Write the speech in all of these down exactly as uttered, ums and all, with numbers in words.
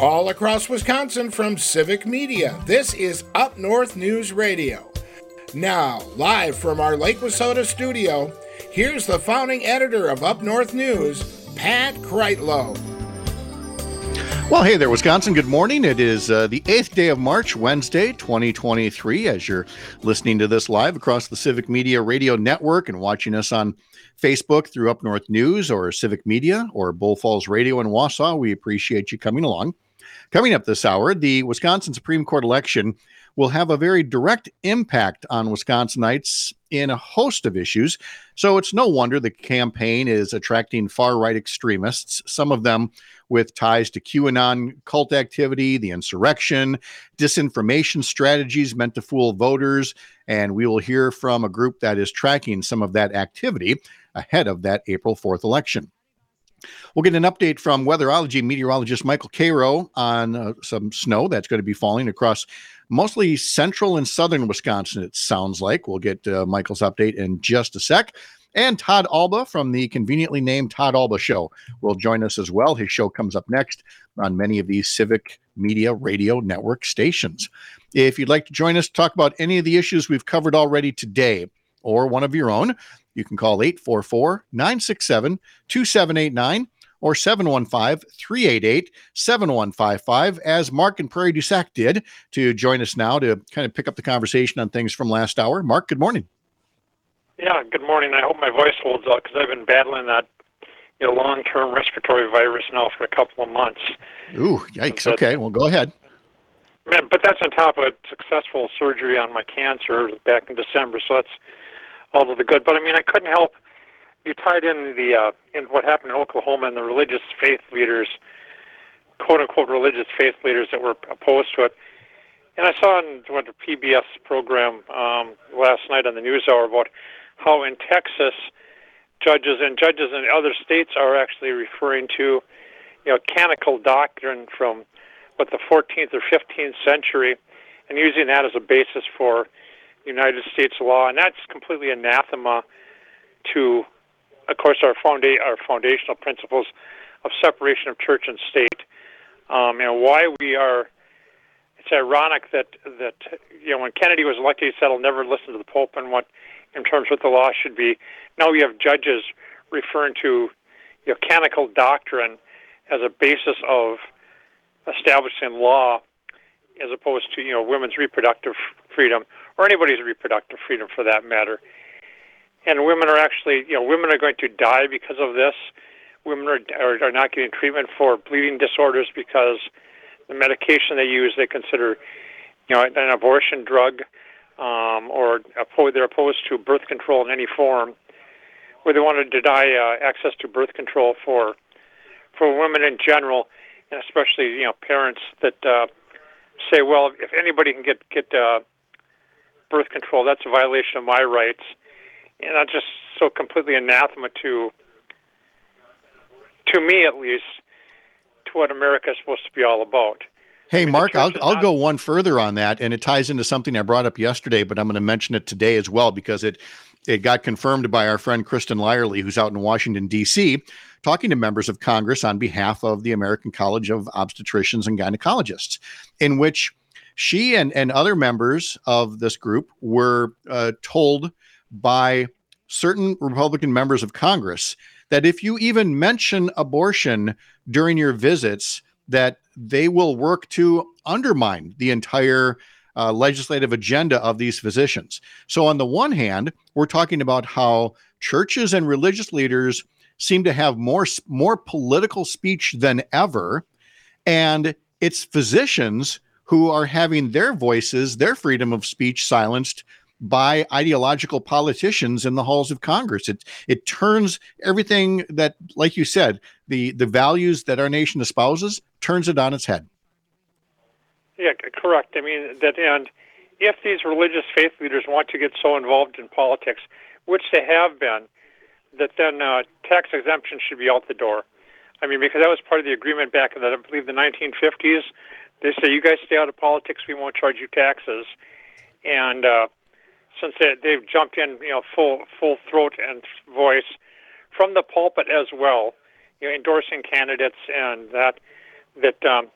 all across Wisconsin from Civic Media. This is Up North News Radio. Now, live from our Lake Wissota studio, here's the founding editor of Up North News, Pat Kreitlow. Well, hey there, Wisconsin. Good morning. It is uh, the eighth day of March, Wednesday, twenty twenty-three, as you're listening to this live across the Civic Media Radio Network and watching us on Facebook through Up North News or Civic Media or Bull Falls Radio in Wausau. We appreciate you coming along. Coming up this hour, the Wisconsin Supreme Court election will have a very direct impact on Wisconsinites in a host of issues. So it's no wonder the campaign is attracting far-right extremists, some of them with ties to QAnon cult activity, the insurrection, disinformation strategies meant to fool voters. And we will hear from a group that is tracking some of that activity ahead of that April fourth election. We'll get an update from weatherology meteorologist Michael Cairo on uh, some snow that's going to be falling across mostly central and southern Wisconsin, it sounds like. We'll get uh, Michael's update in just a sec. And Todd Alba from the conveniently named Todd Alba Show will join us as well. His show comes up next on many of these Civic Media Radio Network stations. If you'd like to join us to talk about any of the issues we've covered already today or one of your own, you can call eight four four, nine six seven, two seven eight nine or seven one five, three eight eight, seven one five five, as Mark and Prairie du Sac did, to join us now to kind of pick up the conversation on things from last hour. Mark, good morning. Yeah, good morning. I hope my voice holds up because I've been battling that you know, long-term respiratory virus now for a couple of months. Ooh, yikes. Okay, well, go ahead. Man, but that's on top of a successful surgery on my cancer back in December, so that's all of the good. But, I mean, I couldn't help. You tied in the uh, in what happened in Oklahoma and the religious faith leaders, quote-unquote religious faith leaders that were opposed to it. And I saw on what, the P B S program um, last night on the NewsHour about how in Texas, judges and judges in other states are actually referring to, you know, canonical doctrine from, what, the fourteenth or fifteenth century, and using that as a basis for United States law. And that's completely anathema to, of course, our, founda- our foundational principles of separation of church and state, um, and why we are. It's ironic that that you know when Kennedy was elected, he said, "I'll never listen to the Pope," and what, in terms of what the law should be. Now we have judges referring to, you know, canonical doctrine as a basis of establishing law, as opposed to, you know, women's reproductive freedom or anybody's reproductive freedom for that matter. And women are actually, you know, women are going to die because of this. Women are are, are not getting treatment for bleeding disorders because the medication they use they consider, you know, an abortion drug, um, or oppo- they're opposed to birth control in any form, where they want to deny uh, access to birth control for for women in general, and especially, you know, parents that uh, say, well, if anybody can get get uh, birth control, that's a violation of my rights, and that's just so completely anathema to to me, at least, to what America is supposed to be all about. Hey, I mean, Mark, I'll, I'll not- go one further on that, and it ties into something I brought up yesterday, but I'm going to mention it today as well because it it got confirmed by our friend Kristen Lyerly, who's out in Washington, D C, talking to members of Congress on behalf of the American College of Obstetricians and Gynecologists, in which she and, and other members of this group were uh, told by certain Republican members of Congress that if you even mention abortion during your visits, that they will work to undermine the entire uh, legislative agenda of these physicians. So on the one hand, we're talking about how churches and religious leaders seem to have more, more political speech than ever, and it's physicians who are having their voices, their freedom of speech silenced by ideological politicians in the halls of Congress. It it turns everything that, like you said, the, the values that our nation espouses, turns it on its head. Yeah, c- correct. I mean, that, and if these religious faith leaders want to get so involved in politics, which they have been, that then uh, tax exemption should be out the door. I mean, because that was part of the agreement back in the, I believe, the nineteen fifties. They say, you guys stay out of politics, we won't charge you taxes. And uh, since they, they've jumped in, you know, full full throat and voice from the pulpit as well, you know, endorsing candidates and that that um,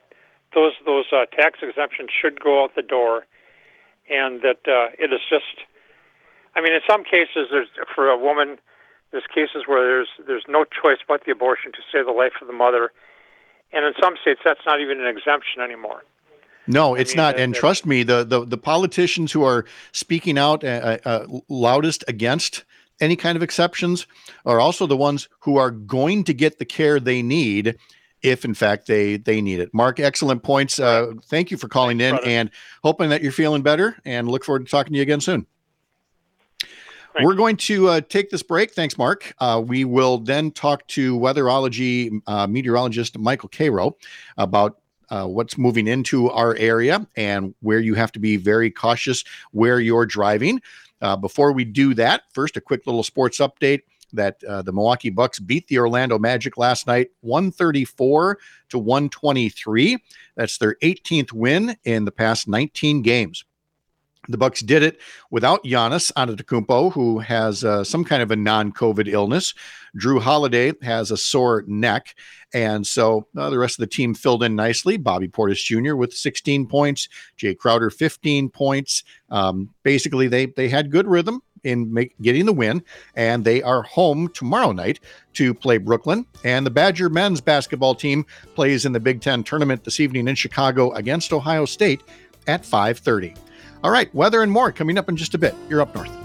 those those uh, tax exemptions should go out the door, and that uh, it is just. I mean, in some cases, there's for a woman, there's cases where there's there's no choice but the abortion to save the life of the mother, and in some states that's not even an exemption anymore. No, it's I mean, not. that, And that, trust me, the, the, the politicians who are speaking out uh, uh, loudest against any kind of exceptions are also the ones who are going to get the care they need if, in fact, they, they need it. Mark, excellent points. Uh, thank you for calling Thanks, in brother. and hoping that you're feeling better, and look forward to talking to you again soon. Thanks. We're going to uh, take this break. Thanks, Mark. Uh, we will then talk to weatherology uh, meteorologist Michael Cairo about Uh, what's moving into our area and where you have to be very cautious where you're driving. Uh, before we do that, first, a quick little sports update that uh, the Milwaukee Bucks beat the Orlando Magic last night, one thirty-four to one twenty-three. That's their eighteenth win in the past nineteen games. The Bucks did it without Giannis Antetokounmpo, who has uh, some kind of a non-COVID illness. Drew Holiday has a sore neck, and so uh, the rest of the team filled in nicely. Bobby Portis Junior with sixteen points, Jay Crowder fifteen points. Um, basically, they they had good rhythm in make, getting the win, and they are home tomorrow night to play Brooklyn. And the Badger men's basketball team plays in the Big Ten tournament this evening in Chicago against Ohio State at five thirty. All right, weather and more coming up in just a bit. You're Up North.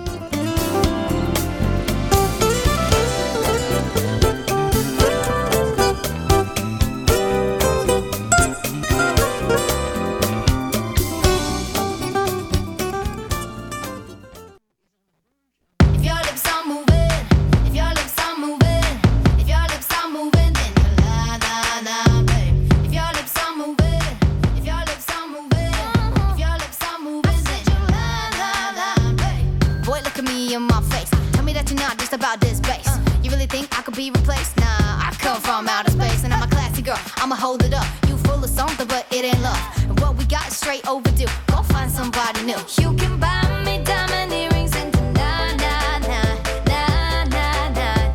I'ma hold it up. You full of something, but it ain't love. And what we got is straight overdue. Go find somebody new. You can buy me diamond earrings and na na na na na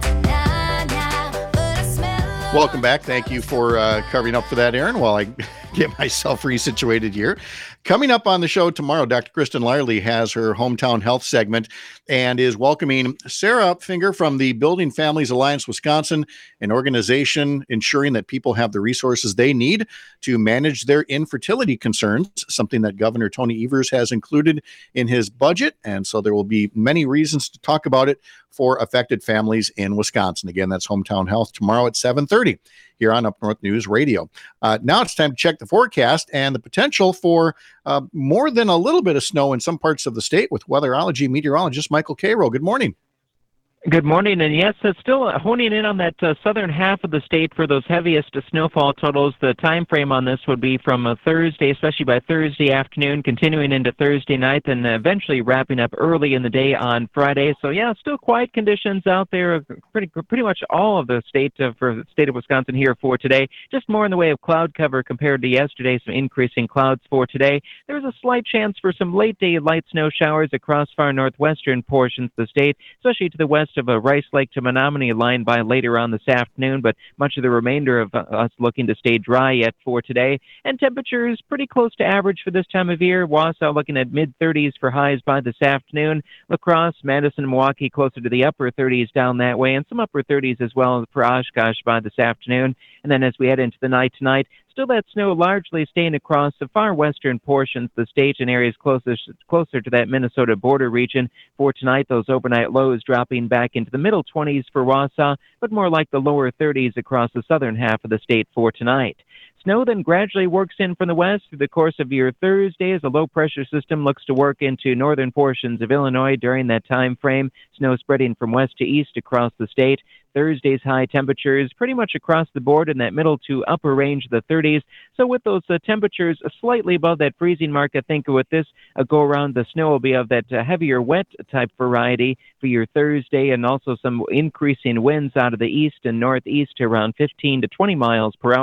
na na. But I smell. Welcome back. Thank you for uh, covering up for that, Aaron, while I get myself resituated here. Coming up on the show tomorrow, Doctor Kristen Lyerly has her Hometown Health segment and is welcoming Sarah Upfinger from the Building Families Alliance Wisconsin, an organization ensuring that people have the resources they need to manage their infertility concerns, something that Governor Tony Evers has included in his budget. And so there will be many reasons to talk about it for affected families in Wisconsin. Again, that's Hometown Health tomorrow at seven thirty here on Up North News Radio. Uh, now it's time to check the forecast and the potential for uh, more than a little bit of snow in some parts of the state with weatherology meteorologist Michael Cairo. Good morning. Good morning, and yes, it's still honing in on that uh, southern half of the state for those heaviest snowfall totals. The time frame on this would be from uh, Thursday, especially by Thursday afternoon, continuing into Thursday night, and eventually wrapping up early in the day on Friday. So yeah, still quiet conditions out there, pretty pretty much all of the state uh, for the state of Wisconsin here for today. Just more in the way of cloud cover compared to yesterday. Some increasing clouds for today. There's a slight chance for some late day light snow showers across far northwestern portions of the state, especially to the west of a Rice Lake to Menominee line by later on this afternoon, but much of the remainder of uh, us looking to stay dry yet for today. And temperatures pretty close to average for this time of year. Wausau looking at mid thirties for highs by this afternoon. La Crosse, Madison, and Milwaukee closer to the upper thirties down that way, and some upper thirties as well for Oshkosh by this afternoon. And then as we head into the night tonight, still that snow largely staying across the far western portions of the state and areas closest, closer to that Minnesota border region. For tonight, those overnight lows dropping back into the middle twenties for Wausau, but more like the lower thirties across the southern half of the state for tonight. Snow then gradually works in from the west through the course of your Thursday as a low-pressure system looks to work into northern portions of Illinois during that time frame. Snow spreading from west to east across the state. Thursday's high temperatures pretty much across the board in that middle to upper range of the thirties. So with those uh, temperatures slightly above that freezing mark, I think with this uh, go-around, the snow will be of that uh, heavier wet type variety for your Thursday, and also some increasing winds out of the east and northeast to around fifteen to twenty miles per hour.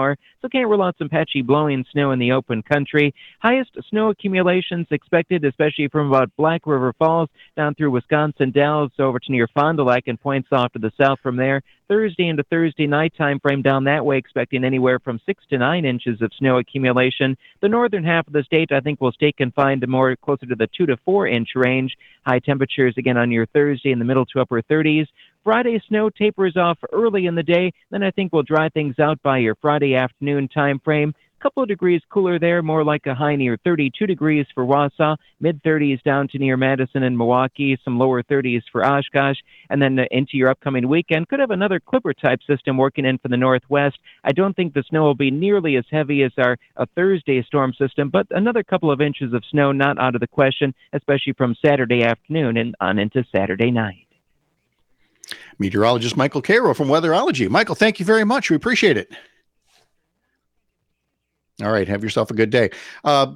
so can't rule out some patchy blowing snow in the open country. Highest snow accumulations expected, especially from about Black River Falls down through Wisconsin Dells over to near Fond du Lac and points off to the south from there. Thursday into Thursday night time frame down that way, expecting anywhere from six to nine inches of snow accumulation. The northern half of the state, I think, will stay confined to more closer to the two to four inch range. High temperatures again on your Thursday in the middle to upper thirties. Friday snow tapers off early in the day. Then I think we'll dry things out by your Friday afternoon time frame. Couple of degrees cooler there, more like a high near thirty-two degrees for Wausau, mid thirties down to near Madison and Milwaukee, some lower thirties for Oshkosh, and then uh, into your upcoming weekend. Could have another Clipper-type system working in from the northwest. I don't think the snow will be nearly as heavy as our a Thursday storm system, but another couple of inches of snow not out of the question, especially from Saturday afternoon and on into Saturday night. Meteorologist Michael Cairo from Weatherology. Michael, thank you very much. We appreciate it. All right. Have yourself a good day. Uh,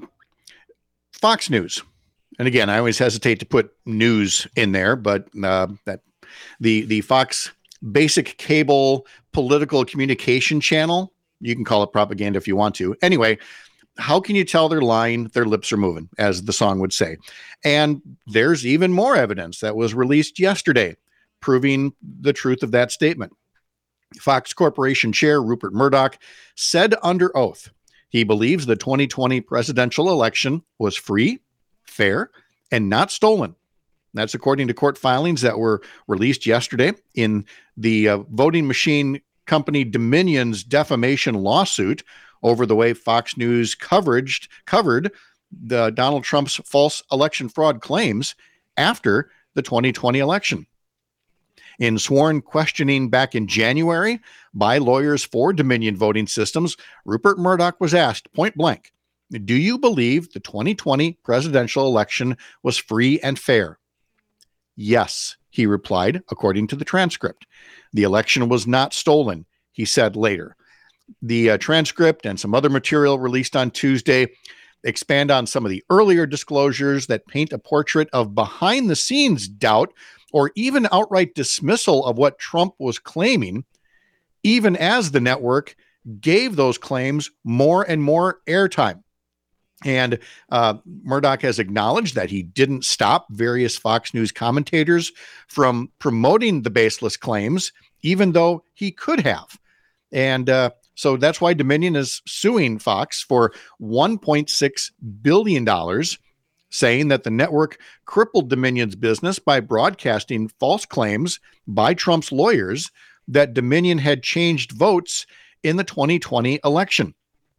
Fox News. And again, I always hesitate to put news in there, but uh, that the, the Fox basic cable political communication channel, you can call it propaganda if you want to. Anyway, how can you tell they're lying? Their lips are moving, as the song would say. And there's even more evidence that was released yesterday proving the truth of that statement. Fox Corporation Chair Rupert Murdoch said under oath he believes the twenty twenty presidential election was free, fair, and not stolen. That's according to court filings that were released yesterday in the uh, voting machine company Dominion's defamation lawsuit over the way Fox News coverage covered the Donald Trump's false election fraud claims after the twenty twenty election. In sworn questioning back in January by lawyers for Dominion Voting Systems, Rupert Murdoch was asked point blank, "Do you believe the twenty twenty presidential election was free and fair?" "Yes," he replied, according to the transcript. "The election was not stolen," he said later. The uh, transcript and some other material released on Tuesday expand on some of the earlier disclosures that paint a portrait of behind-the-scenes doubt or even outright dismissal of what Trump was claiming, even as the network gave those claims more and more airtime. And uh, Murdoch has acknowledged that he didn't stop various Fox News commentators from promoting the baseless claims, even though he could have. And uh, so that's why Dominion is suing Fox for one point six billion dollars, saying that the network crippled Dominion's business by broadcasting false claims by Trump's lawyers that Dominion had changed votes in the twenty twenty election.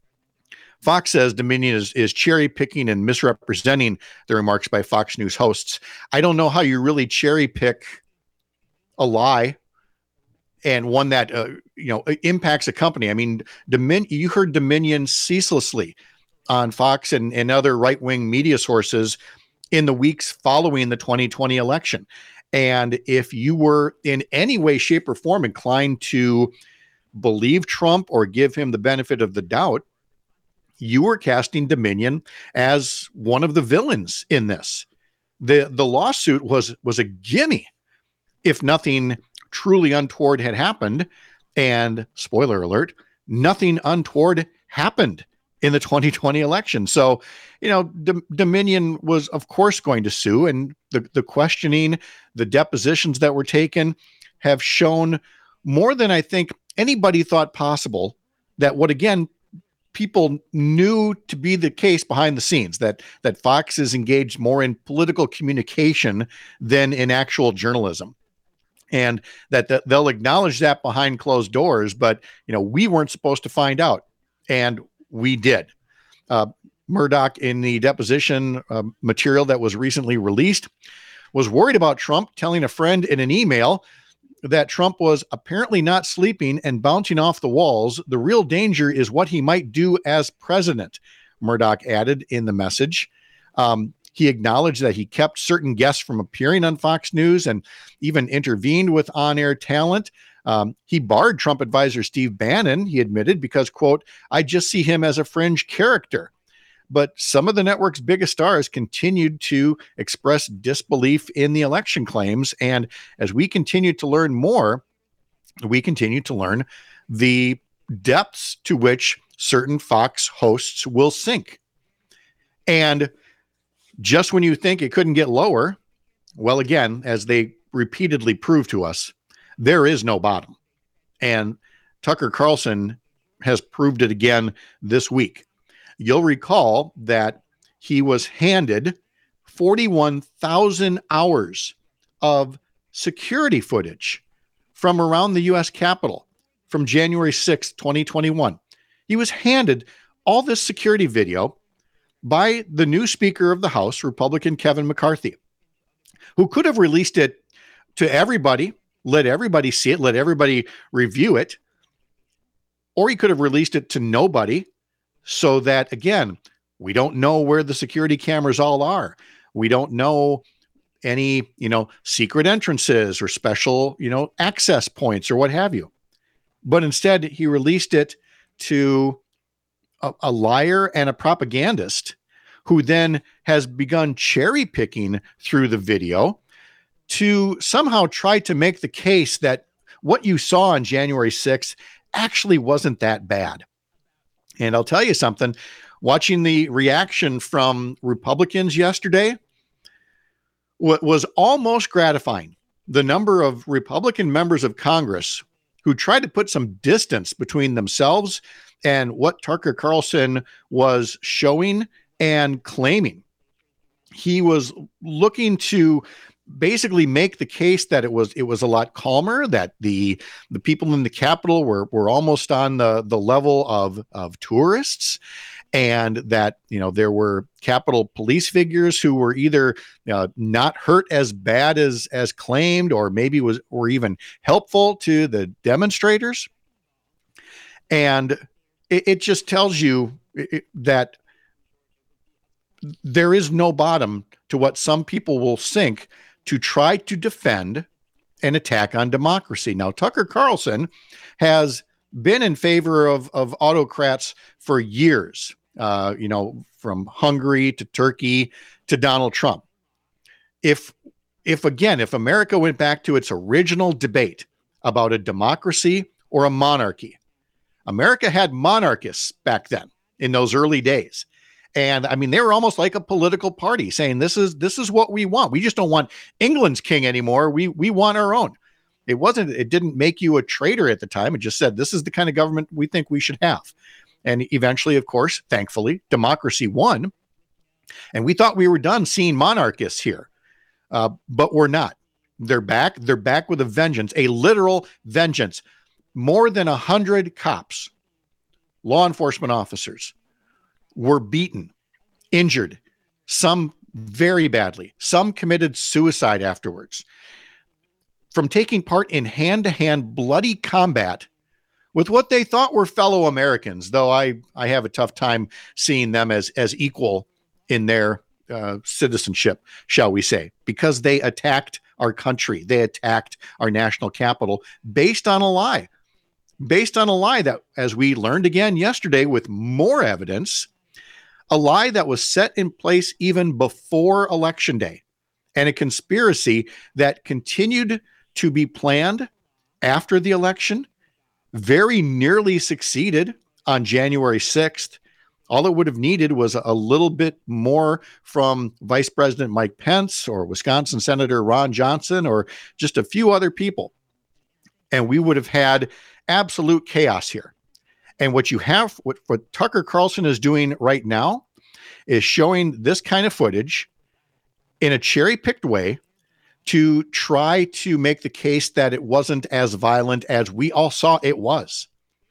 Fox says Dominion is, is cherry-picking and misrepresenting the remarks by Fox News hosts. I don't know how you really cherry-pick a lie and one that uh, you know impacts a company. I mean, Domin- you heard Dominion ceaselessly on Fox and, and other right-wing media sources in the weeks following the twenty twenty election. And if you were in any way, shape, or form inclined to believe Trump or give him the benefit of the doubt, you were casting Dominion as one of the villains in this. The, the lawsuit was, was a gimme if nothing truly untoward had happened. And spoiler alert, nothing untoward happened in the twenty twenty election. So, you know, D- Dominion was, of course, going to sue. And the, the questioning, the depositions that were taken have shown more than I think anybody thought possible that what, again, people knew to be the case behind the scenes, that that Fox is engaged more in political communication than in actual journalism. And that the, they'll acknowledge that behind closed doors, but, you know, we weren't supposed to find out. And we did. Uh, Murdoch, in the deposition uh, material that was recently released, was worried about Trump telling a friend in an email that Trump was apparently not sleeping and bouncing off the walls. The real danger is what he might do as president, Murdoch added in the message. Um, he acknowledged that he kept certain guests from appearing on Fox News and even intervened with on-air talent. Um, he barred Trump advisor Steve Bannon, he admitted, because, quote, "I just see him as a fringe character." But some of the network's biggest stars continued to express disbelief in the election claims. And as we continue to learn more, we continue to learn the depths to which certain Fox hosts will sink. And just when you think it couldn't get lower, well, again, as they repeatedly prove to us, there is no bottom. And Tucker Carlson has proved it again this week. You'll recall that he was handed forty-one thousand hours of security footage from around the U S Capitol from January sixth, twenty twenty-one. He was handed all this security video by the new Speaker of the House, Republican Kevin McCarthy, who could have released it to everybody, let everybody see it, let everybody review it, or he could have released it to nobody so that, again, we don't know where the security cameras all are. We don't know any, you know, secret entrances or special, you know, access points or what have you. But instead, he released it to a, a liar and a propagandist who then has begun cherry picking through the video to somehow try to make the case that what you saw on January sixth actually wasn't that bad. And I'll tell you something, watching the reaction from Republicans yesterday what was almost gratifying. The number of Republican members of Congress who tried to put some distance between themselves and what Tucker Carlson was showing and claiming. He was looking to basically make the case that it was it was a lot calmer, that the the people in the Capitol were were almost on the the level of of tourists, and that, you know, there were Capitol police figures who were either uh, not hurt as bad as as claimed, or maybe was were even helpful to the demonstrators. And it, it just tells you it, that there is no bottom to what some people will sink to try to defend an attack on democracy. Now, Tucker Carlson has been in favor of, of autocrats for years, uh, you know, from Hungary to Turkey to Donald Trump. If, if again, if America went back to its original debate about a democracy or a monarchy, America had monarchists back then in those early days. And I mean, they were almost like a political party saying, this is, this is what we want. We just don't want England's king anymore. We, we want our own. It wasn't, it didn't make you a traitor at the time. It just said, this is the kind of government we think we should have. And eventually, of course, thankfully, democracy won. And we thought we were done seeing monarchists here, uh, but we're not. They're back. They're back with a vengeance, a literal vengeance. More than a hundred cops, law enforcement officers, were beaten, injured, some very badly. Some committed suicide afterwards from taking part in hand-to-hand bloody combat with what they thought were fellow Americans, though I, I have a tough time seeing them as, as equal in their uh, citizenship, shall we say, because they attacked our country. They attacked our national capital based on a lie, based on a lie that, as we learned again yesterday with more evidence, a lie that was set in place even before Election Day, and a conspiracy that continued to be planned after the election, very nearly succeeded on January sixth. All it would have needed was a little bit more from Vice President Mike Pence or Wisconsin Senator Ron Johnson or just a few other people, and we would have had absolute chaos here. And what you have, what, what Tucker Carlson is doing right now is showing this kind of footage in a cherry-picked way to try to make the case that it wasn't as violent as we all saw it was.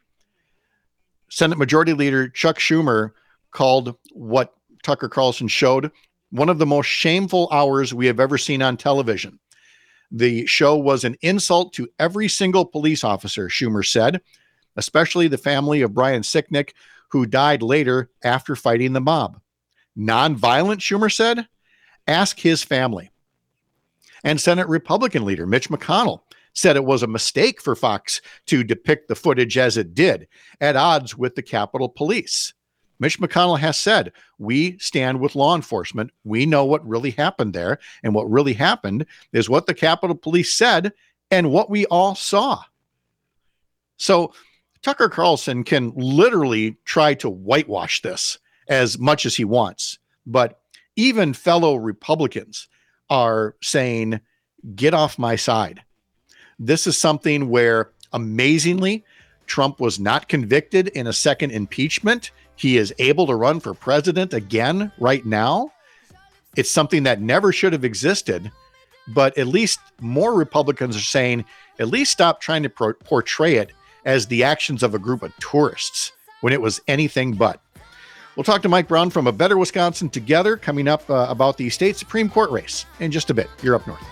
Senate Majority Leader Chuck Schumer called what Tucker Carlson showed one of the most shameful hours we have ever seen on television. The show was an insult to every single police officer, Schumer said, especially the family of Brian Sicknick, who died later after fighting the mob. Non-violent, Schumer said? Ask his family. And Senate Republican leader Mitch McConnell said it was a mistake for Fox to depict the footage as it did, at odds with the Capitol Police. Mitch McConnell has said, we stand with law enforcement. We know what really happened there. And what really happened is what the Capitol Police said and what we all saw. So Tucker Carlson can literally try to whitewash this as much as he wants, but even fellow Republicans are saying, get off my side. This is something where, amazingly, Trump was not convicted in a second impeachment. He is able to run for president again right now. It's something that never should have existed, but at least more Republicans are saying, at least stop trying to pro- portray it as the actions of a group of tourists when it was anything but. We'll talk to Mike Brown from A Better Wisconsin Together coming up uh, about the state Supreme Court race in just a bit. You're Up North.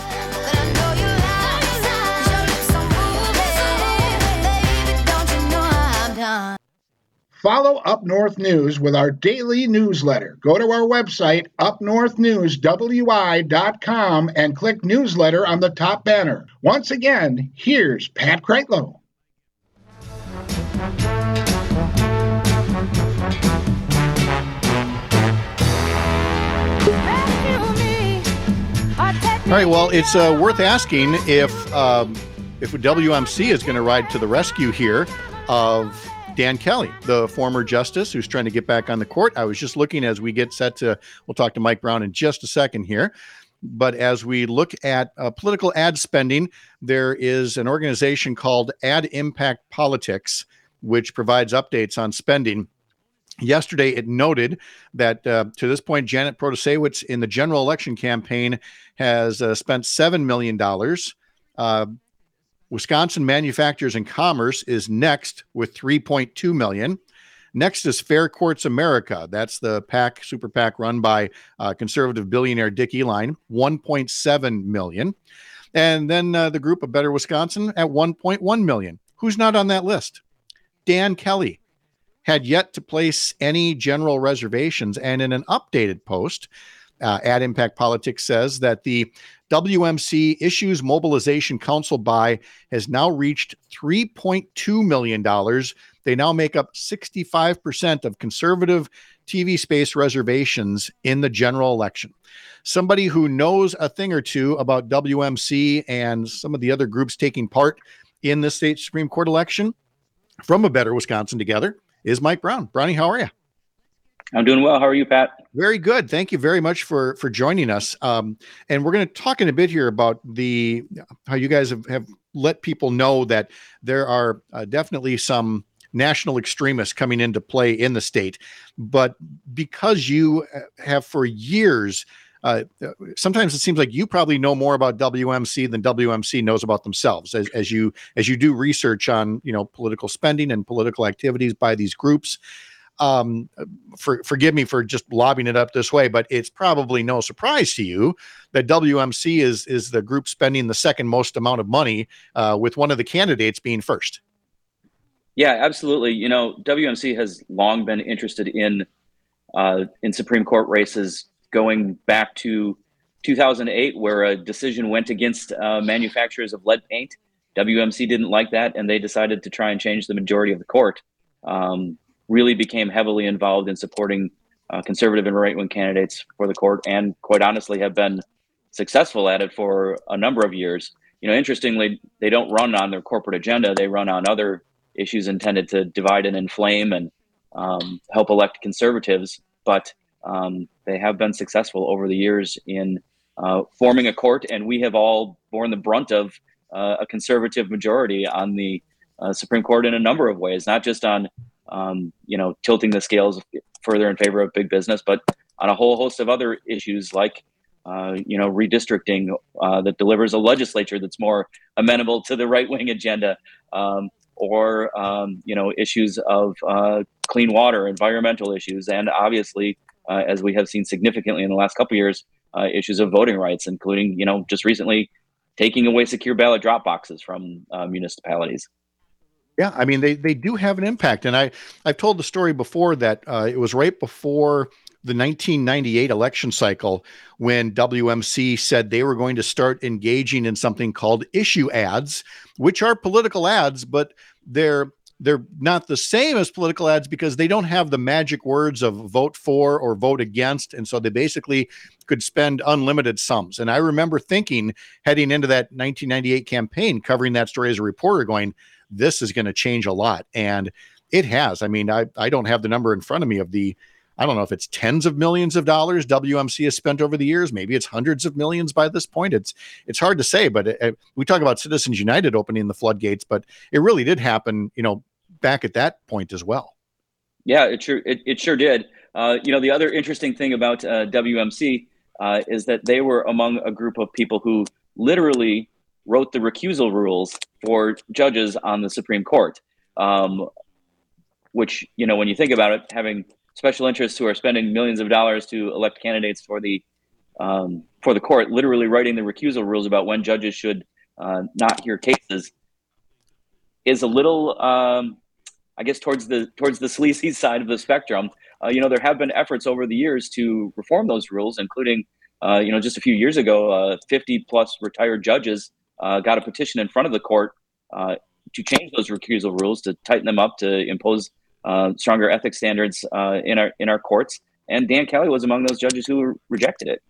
Follow Up North News with our daily newsletter. Go to our website, up north news w i dot com, and click newsletter on the top banner. Once again, here's Pat Kreitlow. All right, well, it's uh, worth asking if um, if W M C is going to ride to the rescue here of Dan Kelly, the former justice who's trying to get back on the court. I was just looking as we get set to, we'll talk to Mike Brown in just a second here. But as we look at uh, political ad spending, there is an organization called Ad Impact Politics, which provides updates on spending. Yesterday, it noted that uh, to this point, Janet Protasewicz in the general election campaign has uh, spent seven million dollars. Uh, Wisconsin Manufacturers and Commerce is next with three point two million dollars. Next is Fair Courts America. That's the PAC, super PAC run by uh, conservative billionaire Dick Uihlein, one point seven million dollars. And then uh, the group A Better Wisconsin at one point one million dollars. Who's not on that list? Dan Kelly had yet to place any general reservations. And in an updated post, uh, Ad Impact Politics says that the W M C Issues Mobilization Council buy has now reached three point two million dollars. They now make up sixty-five percent of conservative T V space reservations in the general election. Somebody who knows a thing or two about W M C and some of the other groups taking part in the state Supreme Court election from A Better Wisconsin Together is Mike Brown. Brownie, how are you? I'm doing well. How are you, Pat? Very good. Thank you very much for for joining us. Um, and we're going to talk in a bit here about the how you guys have, have let people know that there are uh, definitely some national extremists coming into play in the state. But because you have for years, uh, sometimes it seems like you probably know more about W M C than W M C knows about themselves. As, as you as you do research on you know political spending and political activities by these groups. Um, for, forgive me for just lobbing it up this way, but it's probably no surprise to you that W M C is is the group spending the second most amount of money, uh, with one of the candidates being first. Yeah, absolutely. You know, W M C has long been interested in uh, in Supreme Court races, going back to two thousand eight, where a decision went against uh, manufacturers of lead paint. W M C didn't like that, and they decided to try and change the majority of the court. Um, really became heavily involved in supporting uh, conservative and right-wing candidates for the court, and quite honestly have been successful at it for a number of years. You know, interestingly, they don't run on their corporate agenda. They run on other issues intended to divide and inflame and um, help elect conservatives. But um, they have been successful over the years in uh, forming a court, and we have all borne the brunt of uh, a conservative majority on the uh, Supreme Court in a number of ways, not just on Um, you know, tilting the scales further in favor of big business, but on a whole host of other issues like, uh, you know, redistricting uh, that delivers a legislature that's more amenable to the right-wing agenda, um, or, um, you know, issues of uh, clean water, environmental issues, and obviously, uh, as we have seen significantly in the last couple of years, uh, issues of voting rights, including, you know, just recently taking away secure ballot drop boxes from uh, municipalities. Yeah, I mean, they they do have an impact. And I, I've told the story before that uh, it was right before the nineteen ninety-eight election cycle when W M C said they were going to start engaging in something called issue ads, which are political ads, but they're they're not the same as political ads because they don't have the magic words of vote for or vote against. And so they basically could spend unlimited sums. And I remember thinking, heading into that nineteen ninety-eight campaign, covering that story as a reporter, going, this is going to change a lot. And it has. I mean, I, I don't have the number in front of me of the, I don't know if it's tens of millions of dollars W M C has spent over the years. Maybe it's hundreds of millions by this point. It's it's hard to say, but it, it, we talk about Citizens United opening the floodgates, but it really did happen, you know, back at that point as well. Yeah, it sure it, it sure did. Uh, you know, the other interesting thing about uh, W M C uh, is that they were among a group of people who literally wrote the recusal rules for judges on the Supreme Court, um, which, you know, when you think about it, having special interests who are spending millions of dollars to elect candidates for the um, for the court, literally writing the recusal rules about when judges should uh, not hear cases, is a little, um, I guess, towards the towards the sleazy side of the spectrum. Uh, you know, there have been efforts over the years to reform those rules, including, uh, you know, just a few years ago, uh, fifty plus retired judges uh, got a petition in front of the court uh, to change those recusal rules, to tighten them up, to impose Uh, stronger ethics standards uh, in our in our courts, and Dan Kelly was among those judges who rejected it.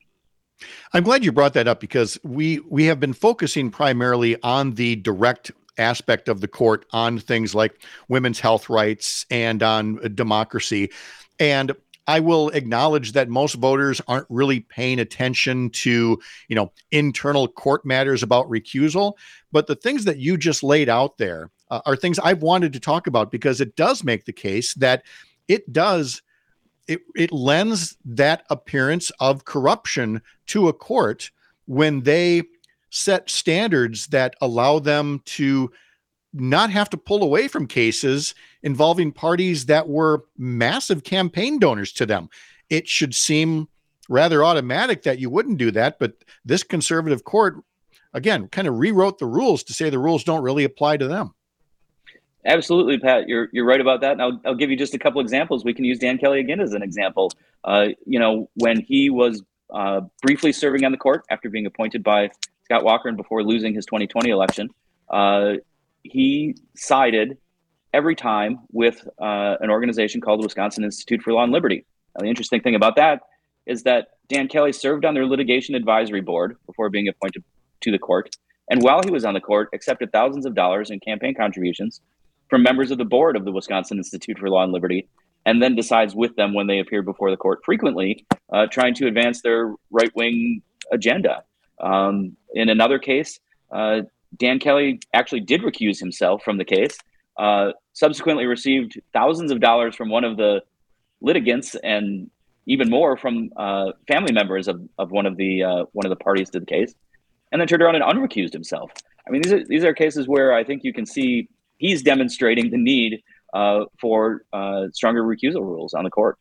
I'm glad you brought that up, because we we have been focusing primarily on the direct aspect of the court, on things like women's health rights and on democracy. And I will acknowledge that most voters aren't really paying attention to, you know, internal court matters about recusal. But the things that you just laid out there uh, are things I've wanted to talk about, because it does make the case that it does, it, it lends that appearance of corruption to a court when they set standards that allow them to not have to pull away from cases involving parties that were massive campaign donors to them. It should seem rather automatic that you wouldn't do that, but this conservative court, again, kind of rewrote the rules to say the rules don't really apply to them. Absolutely, Pat. You're you're right about that. And I'll, I'll give you just a couple examples. We can use Dan Kelly again as an example. Uh, you know, when he was uh, briefly serving on the court after being appointed by Scott Walker and before losing his twenty twenty election, uh, he sided every time with uh, an organization called the Wisconsin Institute for Law and Liberty. Now, the interesting thing about that is that Dan Kelly served on their litigation advisory board before being appointed to the court. And while he was on the court, accepted thousands of dollars in campaign contributions from members of the board of the Wisconsin Institute for Law and Liberty, and then decides with them when they appear before the court, frequently uh, trying to advance their right-wing agenda. Um, in another case, uh, Dan Kelly actually did recuse himself from the case, uh, subsequently received thousands of dollars from one of the litigants, and even more from uh, family members of, of one of the uh, one of the parties to the case, and then turned around and unrecused himself. I mean, these are these are cases where I think you can see he's demonstrating the need uh, for uh, stronger recusal rules on the court.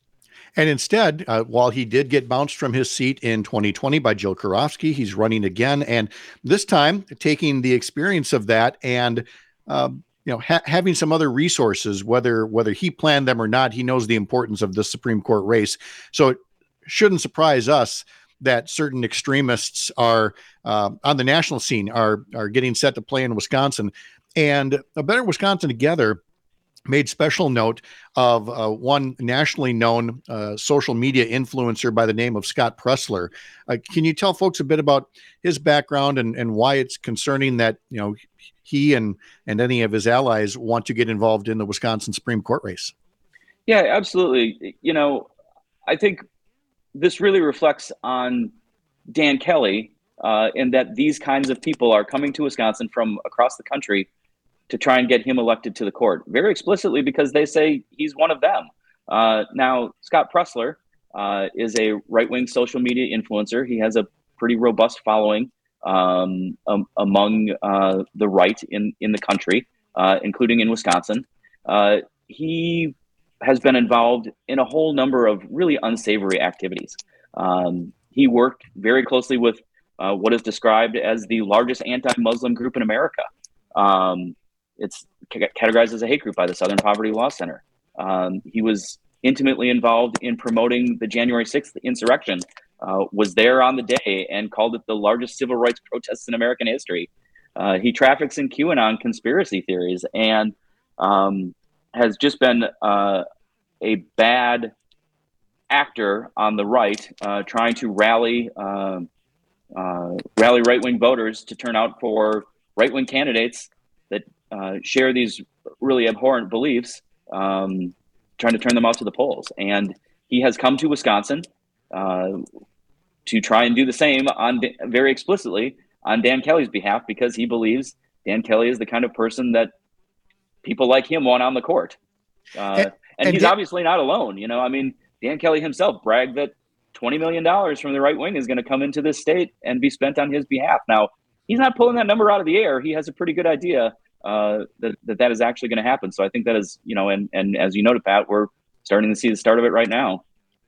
And instead, uh, while he did get bounced from his seat in twenty twenty by Jill Karofsky, he's running again, and this time taking the experience of that and um, you know ha- having some other resources. Whether whether he planned them or not, he knows the importance of the Supreme Court race. So it shouldn't surprise us that certain extremists are uh, on the national scene are are getting set to play in Wisconsin. And A Better Wisconsin Together made special note of uh, one nationally known uh, social media influencer by the name of Scott Presler. Uh, can you tell folks a bit about his background and, and why it's concerning that, you know, he and, and any of his allies want to get involved in the Wisconsin Supreme Court race? Yeah, absolutely. You know, I think this really reflects on Dan Kelly uh, in that these kinds of people are coming to Wisconsin from across the country to try and get him elected to the court, very explicitly because they say he's one of them. Uh, now, Scott Presler uh, is a right-wing social media influencer. He has a pretty robust following um, um, among uh, the right in, in the country, uh, including in Wisconsin. Uh, he has been involved in a whole number of really unsavory activities. Um, he worked very closely with uh, what is described as the largest anti-Muslim group in America. Um, It's categorized as a hate group by the Southern Poverty Law Center. Um, he was intimately involved in promoting the January sixth insurrection, uh, was there on the day and called it the largest civil rights protests in American history. Uh, he traffics in QAnon conspiracy theories and um, has just been uh, a bad actor on the right, uh, trying to rally uh, uh, rally right-wing voters to turn out for right-wing candidates that uh, share these really abhorrent beliefs, um, trying to turn them out to the polls. And he has come to Wisconsin uh, to try and do the same on very explicitly on Dan Kelly's behalf, because he believes Dan Kelly is the kind of person that people like him want on the court. Uh, and, and he's Dan- obviously not alone. You know, I mean, Dan Kelly himself bragged that twenty million dollars from the right wing is going to come into this state and be spent on his behalf. Now, he's not pulling that number out of the air. He has a pretty good idea uh, that, that that is actually going to happen. So I think that is, you know, and, and as you noted, Pat, we're starting to see the start of it right now.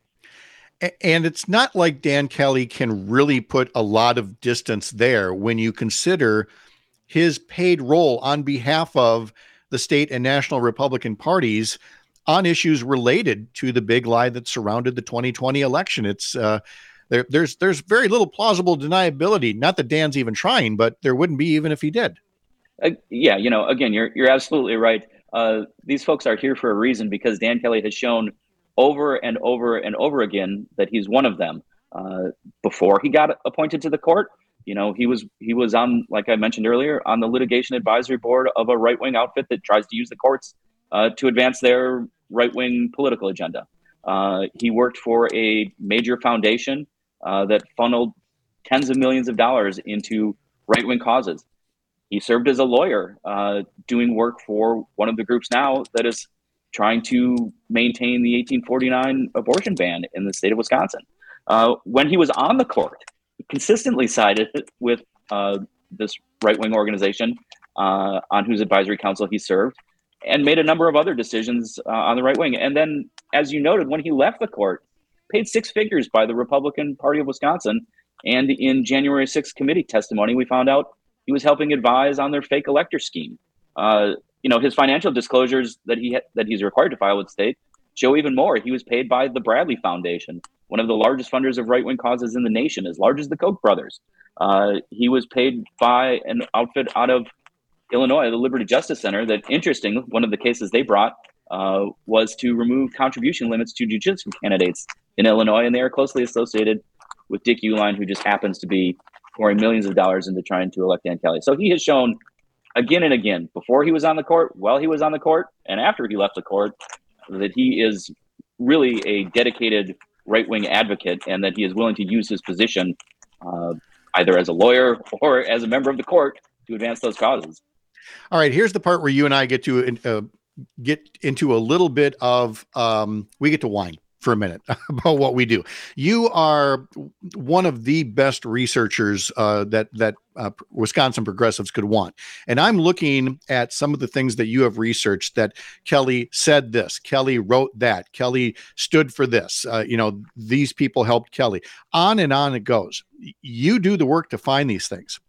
And it's not like Dan Kelly can really put a lot of distance there when you consider his paid role on behalf of the state and national Republican parties on issues related to the big lie that surrounded the twenty twenty election. It's uh, there, there's there's very little plausible deniability. Not that Dan's even trying, but there wouldn't be even if he did. Uh, yeah, you know, again, you're you're absolutely right. Uh, these folks are here for a reason, because Dan Kelly has shown over and over and over again that he's one of them. Uh, before he got appointed to the court, you know, he was he was on, like I mentioned earlier, on the litigation advisory board of a right-wing outfit that tries to use the courts uh, to advance their right-wing political agenda. Uh, he worked for a major foundation uh, that funneled tens of millions of dollars into right-wing causes. He served as a lawyer uh, doing work for one of the groups now that is trying to maintain the eighteen forty-nine abortion ban in the state of Wisconsin. Uh, when he was on the court, he consistently sided with uh, this right-wing organization uh, on whose advisory council he served, and made a number of other decisions uh, on the right wing. And then, as you noted, when he left the court, paid six figures by the Republican Party of Wisconsin. And in January sixth committee testimony, we found out he was helping advise on their fake elector scheme. Uh, you know, his financial disclosures that he ha- that he's required to file with state show even more. He was paid by the Bradley Foundation, one of the largest funders of right-wing causes in the nation, as large as the Koch brothers. Uh, he was paid by an outfit out of Illinois, the Liberty Justice Center, that, interesting, one of the cases they brought uh, was to remove contribution limits to judicial candidates in Illinois, and they are closely associated with Dick Uihlein, who just happens to be pouring millions of dollars into trying to elect Dan Kelly. So he has shown again and again, before he was on the court, while he was on the court, and after he left the court, that he is really a dedicated right-wing advocate, and that he is willing to use his position uh, either as a lawyer or as a member of the court to advance those causes. All right, here's the part where you and I get to uh, get into a little bit of, um, we get to whine for a minute about what we do. You are one of the best researchers uh, that that uh, Wisconsin progressives could want. And I'm looking at some of the things that you have researched, that Kelly said this, Kelly wrote that, Kelly stood for this, uh, you know, these people helped Kelly. On and on it goes. You do the work to find these things.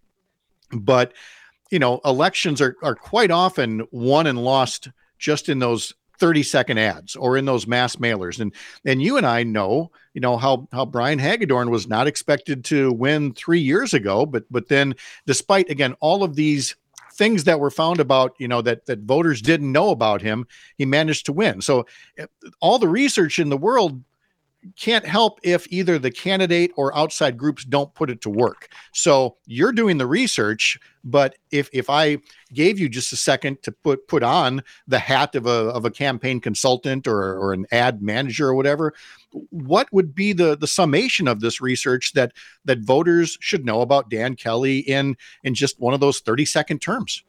But you know, elections are, are quite often won and lost just in those thirty second ads or in those mass mailers. And, and you and I know, you know, how, how Brian Hagedorn was not expected to win three years ago, but, but then despite, again, all of these things that were found about, you know, that, that voters didn't know about him, he managed to win. So all the research in the world can't help if either the candidate or outside groups don't put it to work. So you're doing the research, but if if I gave you just a second to put put on the hat of a of a campaign consultant or or an ad manager or whatever, what would be the the summation of this research that that voters should know about Dan Kelly in in just one of those thirty second terms?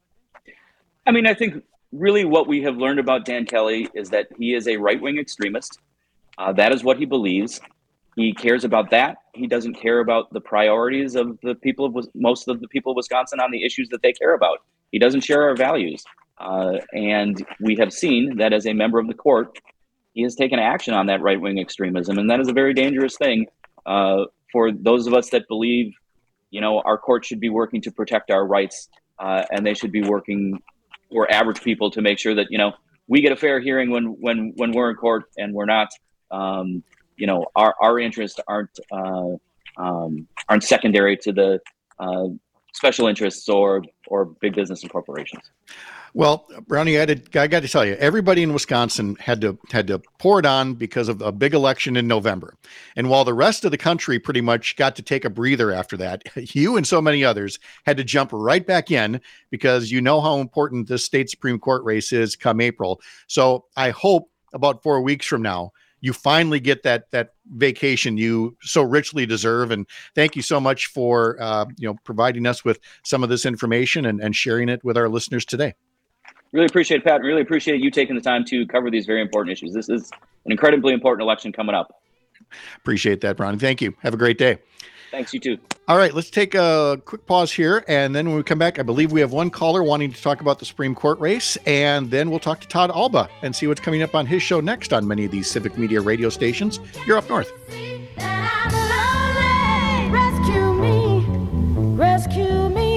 I mean, I think really what we have learned about Dan Kelly is that he is a right-wing extremist. Uh, that is what he believes. He cares about that. He doesn't care about the priorities of the people of most of the people of Wisconsin on the issues that they care about. He doesn't share our values. Uh, and we have seen that as a member of the court, he has taken action on that right-wing extremism. And that is a very dangerous thing uh, for those of us that believe, you know, our court should be working to protect our rights uh, and they should be working for average people to make sure that, you know, we get a fair hearing when when when we're in court and we're not. Um, you know, our, our interests aren't uh, um, aren't secondary to the uh, special interests or or big business and corporations. Well, Brownie, I, had to, I got to tell you, everybody in Wisconsin had to had to pour it on because of a big election in November. And while the rest of the country pretty much got to take a breather after that, you and so many others had to jump right back in because you know how important this state Supreme Court race is come April. So I hope about four weeks from now, you finally get that that vacation you so richly deserve. And thank you so much for uh, you know providing us with some of this information and, and sharing it with our listeners today. Really appreciate it, Pat. Really appreciate you taking the time to cover these very important issues. This is an incredibly important election coming up. Appreciate that, Brownie. Thank you. Have a great day. Thanks, you too. All right, let's take a quick pause here. And then when we come back, I believe we have one caller wanting to talk about the Supreme Court race. And then we'll talk to Todd Alba and see what's coming up on his show next on many of these Civic Media radio stations. You're Up North. Rescue me, rescue me.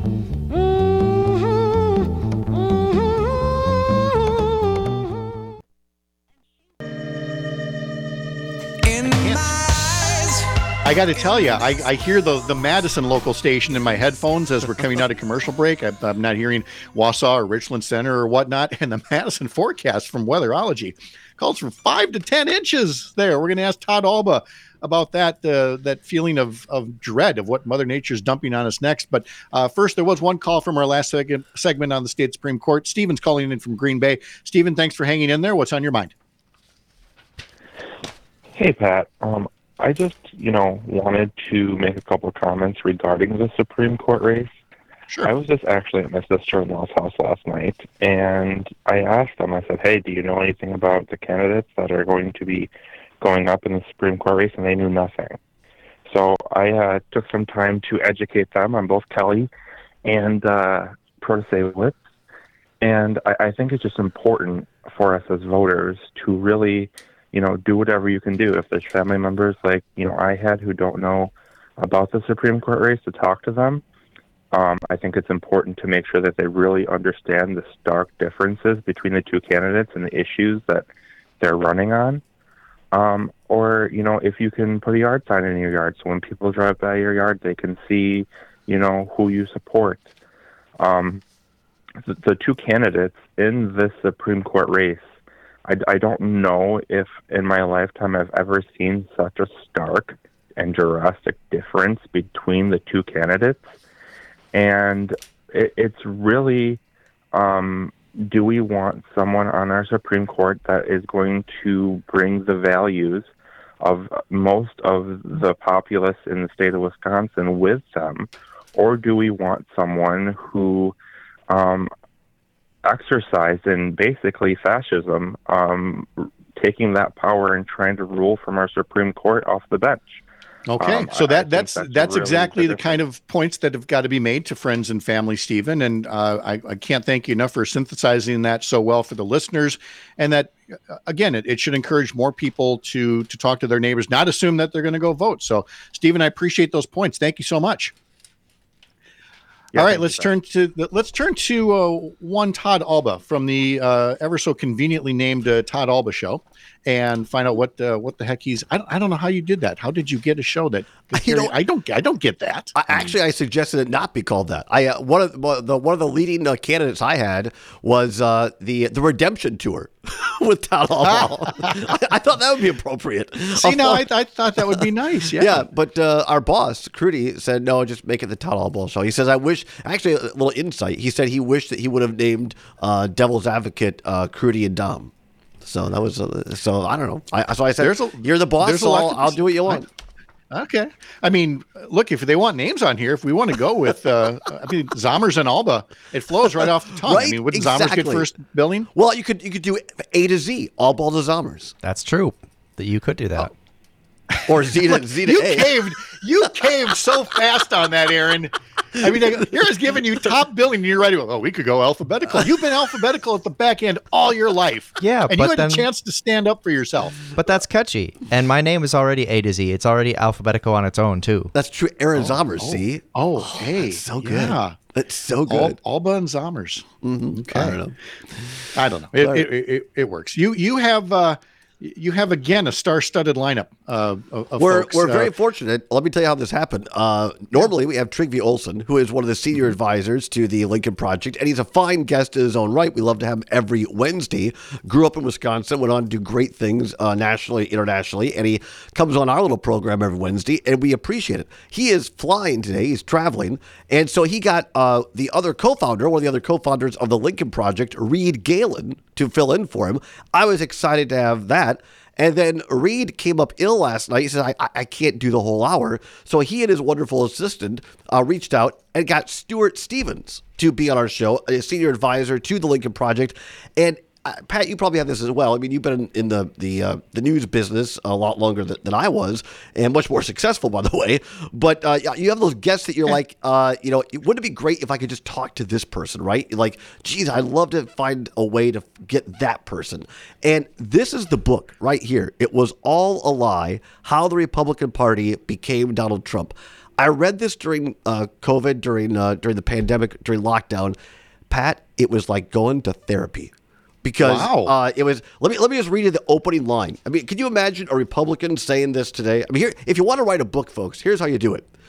I got to tell you, I, I hear the, the Madison local station in my headphones as we're coming out of commercial break. I, I'm not hearing Wausau or Richland Center or whatnot. And the Madison forecast from Weatherology calls for five to ten inches there. We're going to ask Todd Alba about that uh, that feeling of, of dread of what Mother Nature's dumping on us next. But uh, first, there was one call from our last seg- segment on the state Supreme Court. Stephen's calling in from Green Bay. Stephen, thanks for hanging in there. What's on your mind? Hey, Pat. Um, I just, you know, wanted to make a couple of comments regarding the Supreme Court race. Sure. I was just actually at my sister-in-law's house last night, and I asked them, I said, hey, do you know anything about the candidates that are going to be going up in the Supreme Court race? And they knew nothing. So I uh, took some time to educate them on both Kelly and uh, Protege Whips. And I, I think it's just important for us as voters to really, you know, do whatever you can do. If there's family members like, you know, I had who don't know about the Supreme Court race, to talk to them. Um, I think it's important to make sure that they really understand the stark differences between the two candidates and the issues that they're running on. Um, or, you know, if you can put a yard sign in your yard, so when people drive by your yard, they can see, you know, who you support. Um, the, the two candidates in this Supreme Court race, I, I don't know if in my lifetime I've ever seen such a stark and drastic difference between the two candidates. And it, it's really, um, do we want someone on our Supreme Court that is going to bring the values of most of the populace in the state of Wisconsin with them? Or do we want someone who um, exercised in basically fascism, um, taking that power and trying to rule from our Supreme Court off the bench? Okay, um, so that that's that's, that's really exactly the difference. kind of points that have got to be made to friends and family, Stephen. And uh, I, I can't thank you enough for synthesizing that so well for the listeners. And that, again, it, it should encourage more people to to talk to their neighbors, not assume that they're going to go vote. So, Stephen, I appreciate those points. Thank you so much. Yeah, All right, thank let's you, turn to let's turn to uh, one Todd Alba from the uh, ever so conveniently named uh, Todd Alba Show, and find out what uh, what the heck he's. I don't, I don't know how you did that. How did you get a show that? You know, I don't I don't get that. I, actually, I suggested it not be called that. I uh, one of the, the one of the leading uh, candidates I had was uh, the the Redemption Tour with Todd Alba. I, I thought that would be appropriate. See, now I, I thought that would be nice. Yeah, Yeah, but uh, our boss, Crudy, said, no, just make it the Todd Alba Show. He says, I wish, actually, a little insight. He said he wished that he would have named uh, Devil's Advocate uh, Crudy and Dom. So that was, uh, so I don't know. I, so I said, There's a- you're the boss, there's a so lot I'll, to I'll dis- do what you want. Okay. I mean, look, if they want names on here, if we want to go with, uh, I mean, Zommers and Alba, it flows right off the tongue. I Right? mean, wouldn't Zommers get Exactly. first billing? Well, you could you could do A to Z, Alba to Zommers. That's true. That you could do that. Or Z to, Z to You A. caved. You caved so fast on that, Aaron. I mean, here's giving you top billing, and you're ready. Oh, we could go alphabetical. You've been alphabetical at the back end all your life. Yeah, and but you had then- a chance to stand up for yourself. But that's catchy. And my name is already A to Z. It's already alphabetical on its own, too. That's true. Aaron Zommers, see? Oh, hey, That's so good. Yeah. That's so Al- good. Alba and Zommers. Mhm. Okay. I don't know. I don't know. It, Right. it, it, it works. You you have uh, you have again a star-studded lineup uh, of, of we're folks. we're uh, very fortunate. Let me tell you how this happened. Uh, normally, we have Trygve Olsen, who is one of the senior advisors to the Lincoln Project, and he's a fine guest in his own right. We love to have him every Wednesday. Grew up in Wisconsin, went on to do great things uh, nationally, internationally, and he comes on our little program every Wednesday, and we appreciate it. He is flying today. He's traveling, and so he got uh, the other co-founder, one of the other co-founders of the Lincoln Project, Reed Galen, to fill in for him. I was excited to have that. And then Reed came up ill last night. He said, I, I can't do the whole hour. So he and his wonderful assistant uh, reached out and got Stuart Stevens to be on our show, a senior advisor to the Lincoln Project. And uh, Pat, you probably have this as well. I mean, you've been in, in the the uh, the news business a lot longer than, than I was, and much more successful, by the way. But uh, you have those guests that you're like, uh, you know, wouldn't it be great if I could just talk to this person, right? Like, geez, I'd love to find a way to get that person. And this is the book right here. It Was All a Lie: How the Republican Party Became Donald Trump. I read this during uh, COVID, during uh, during the pandemic, during lockdown. Pat, it was like going to therapy. Because wow. uh, it was, let me let me just read you the opening line. I mean, can you imagine a Republican saying this today? I mean, here, if you want to write a book, folks, here's how you do it.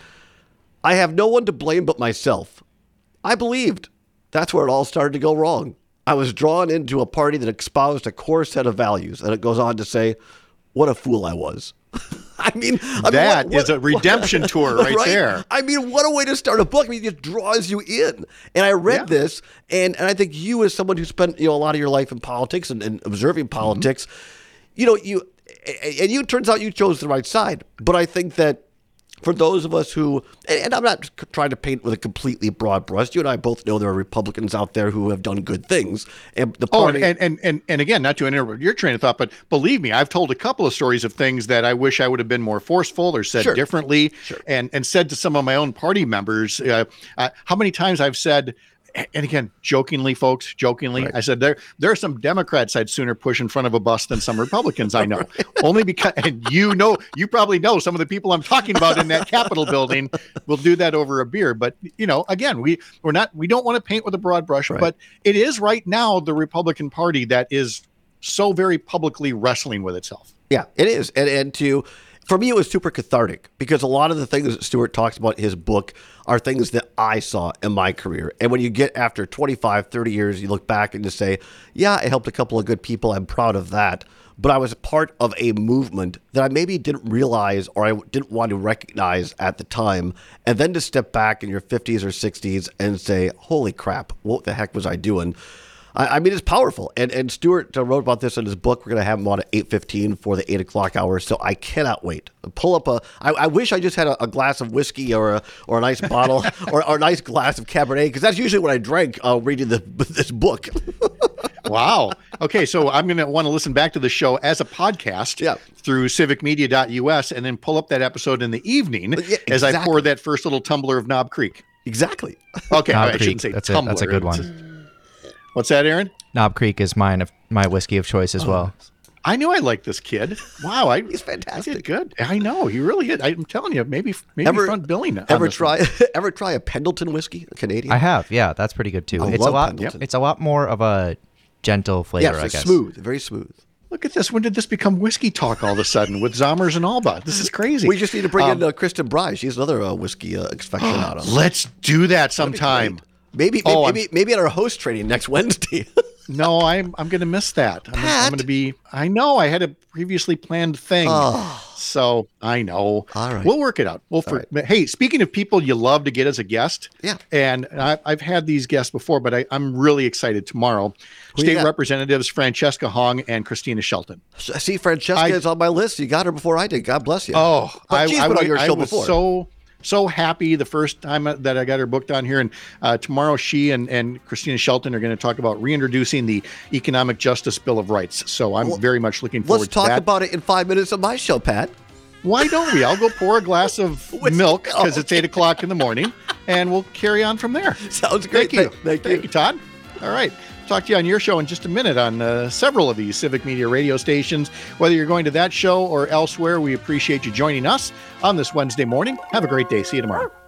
I have no one to blame but myself. I believed. That's where it all started to go wrong. I was drawn into a party that espoused a core set of values. And it goes on to say, what a fool I was. I mean, I mean that what, what, is a redemption what, tour right, right there. I mean, what a way to start a book. I mean, it just draws you in. And I read yeah. this, and, and I think you, as someone who spent you know a lot of your life in politics and, and observing politics, mm-hmm. you know, you and you turns out you chose the right side. But I think that for those of us who, and I'm not trying to paint with a completely broad brush. You and I both know there are Republicans out there who have done good things. And the party, oh, and, and and and again, not to interrupt your train of thought, but believe me, I've told a couple of stories of things that I wish I would have been more forceful or said sure. differently, sure. and and said to some of my own party members, uh, uh, how many times I've said. And again, jokingly, folks, jokingly, right. I said there there are some Democrats I'd sooner push in front of a bus than some Republicans I know. right. Only because, and you know, you probably know some of the people I'm talking about in that Capitol building will do that over a beer. But, you know, again, we, we're not, we don't want to paint with a broad brush, right. but it is right now the Republican Party that is so very publicly wrestling with itself. Yeah, it is. And, and to, for me, it was super cathartic because a lot of the things that Stuart talks about in his book are things that I saw in my career. And when you get after twenty-five, thirty years, you look back and just say, yeah, I helped a couple of good people. I'm proud of that. But I was part of a movement that I maybe didn't realize or I didn't want to recognize at the time. And then to step back in your fifties or sixties and say, holy crap, what the heck was I doing? I mean, it's powerful. And and Stuart wrote about this in his book. We're going to have him on at eight fifteen for the eight o'clock hour. So I cannot wait. Pull up a, I, I wish I just had a, a glass of whiskey or a, or a nice bottle or, or a nice glass of Cabernet, because that's usually what I drank uh, reading the, this book. Wow. Okay, so I'm going to want to listen back to the show as a podcast yeah. through civic media dot U S and then pull up that episode in the evening yeah, exactly. as I pour that first little tumbler of Knob Creek. Exactly. Okay, Knob I Creek. shouldn't say that's tumbler. A, that's a good one. What's that, Aaron? Knob Creek is mine, my whiskey of choice as oh, well. I knew I liked this kid. Wow, I, he's fantastic. I did good. I know he really is. I'm telling you, maybe maybe ever, front billing. Ever try ever try a Pendleton whiskey, a Canadian? I have. Yeah, that's pretty good too. I it's love a lot. Pendleton. It's a lot more of a gentle flavor. Yeah, I guess smooth, very smooth. Look at this. When did this become whiskey talk all of a sudden with Zommers and Alba? This is crazy. We just need to bring um, in uh, Kristen Bry. She's another uh, whiskey uh, aficionado. Let's do that sometime. Maybe maybe, oh, maybe maybe at our host training next Wednesday. No, I'm I'm going to miss that. I'm, I'm going to be. I know I had a previously planned thing, oh. so I know. All right, we'll work it out. Well, for right. hey, speaking of people you love to get as a guest, yeah, and I, I've had these guests before, but I, I'm really excited tomorrow. Who State Representatives Francesca Hong and Christina Shelton. See, Francesca I, is on my list. You got her before I did. God bless you. Oh, but I, she's I, been on your I show was before. so. So happy the first time that I got her booked on here. And uh, tomorrow she and, and Christina Shelton are going to talk about reintroducing the Economic Justice Bill of Rights. So I'm well, very much looking forward to that. Let's talk about it in five minutes on my show, Pat. Why don't we? I'll go pour a glass of milk because it's eight o'clock in the morning and we'll carry on from there. Sounds great. Thank you. Thank, thank you. Thank you, Todd. All right. Talk to you on your show in just a minute on uh, several of these Civic Media radio stations. Whether you're going to that show or elsewhere, we appreciate you joining us on this Wednesday morning. Have a great day. See you tomorrow.